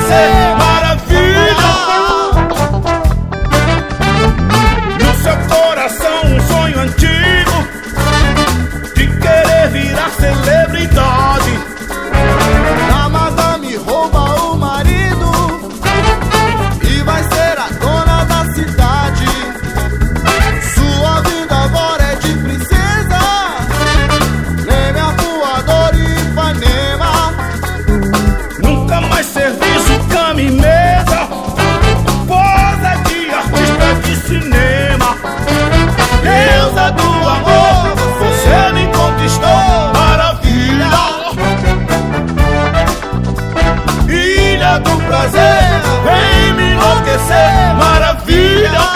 enlouquecer, maravilha. No seu coração um sonho antigo de querer virar celebridade. A madame rouba o marido e vai ser a dona da cidade. Sua vida agora é de princesa, Leme, Voador e Ipanema. Nunca mais serviço, cama e mesa, posa de artista de cinema. Deusa do amor, você me conquistou, maravilha. Ilha do prazer, vem me enlouquecer, maravilha.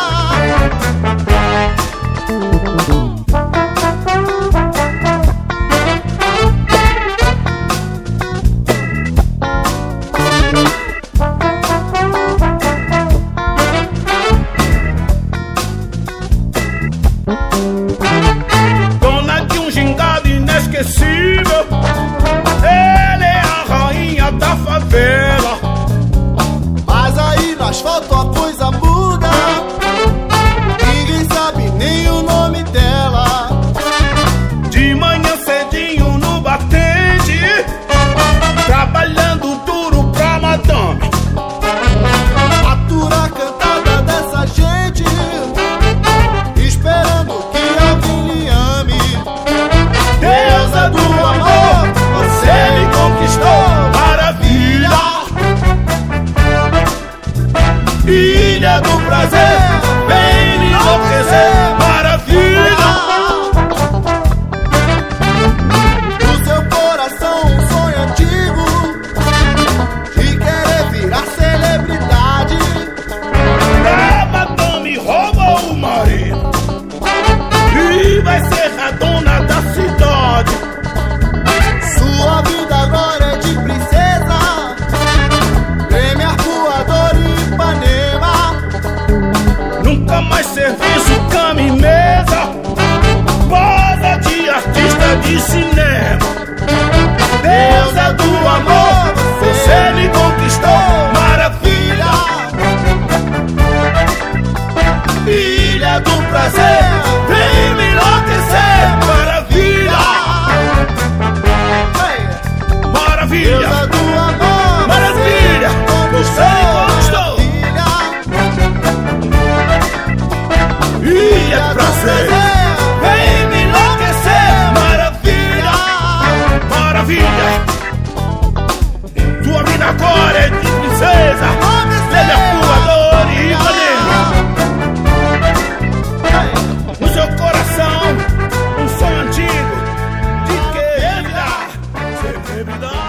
Dona de um gingado inesquecível, ela é a rainha da favela. Mas aí no asfalto a coisa muda, ninguém sabe nem o nome dela. De manhã cedinho no batente, trabalhando duro pra madame. Atura a cantada dessa gente, esperando que alguém lhe ame. Deusa do amor, você me conquistou, maravilha. Ilha do prazer, vem me enlouquecer, maravilha. No seu coração um sonho antigo de querer virar celebridade. A madame rouba o marido e vai ser a dona da cidade. Sua vida agora é de princesa, Leme, Voador e Ipanema. Nunca mais serviço, cama e mesa, posa de artista de cinema. Deusa do amor, você me conquistou, maravilha. Ilha do prazer, vem me enlouquecer, maravilha. Maravilha, Deusa do amor, maravilha, você me conquistou. Ilha do prazer, vem me enlouquecer, maravilha. Maravilha, tua vida agora é de princesa, Leme, Voador e Ipanema. No seu coração um sonho antigo de querer virar celebridade.